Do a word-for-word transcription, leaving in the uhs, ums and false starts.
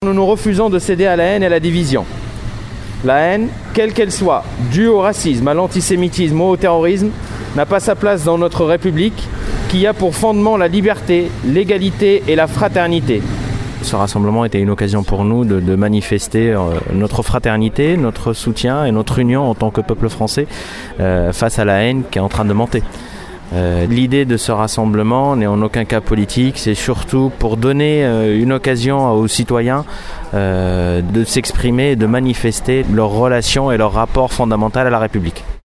Nous nous refusons de céder à la haine et à la division. La haine, quelle qu'elle soit, due au racisme, à l'antisémitisme ou au terrorisme, n'a pas sa place dans notre République qui a pour fondement la liberté, l'égalité et la fraternité. Ce rassemblement était une occasion pour nous de, de manifester euh, notre fraternité, notre soutien et notre union en tant que peuple français euh, face à la haine qui est en train de monter. Euh, l'idée de ce rassemblement n'est en aucun cas politique, c'est surtout pour donner euh, une occasion aux citoyens euh, de s'exprimer et de manifester leur relation et leur rapport fondamental à la République.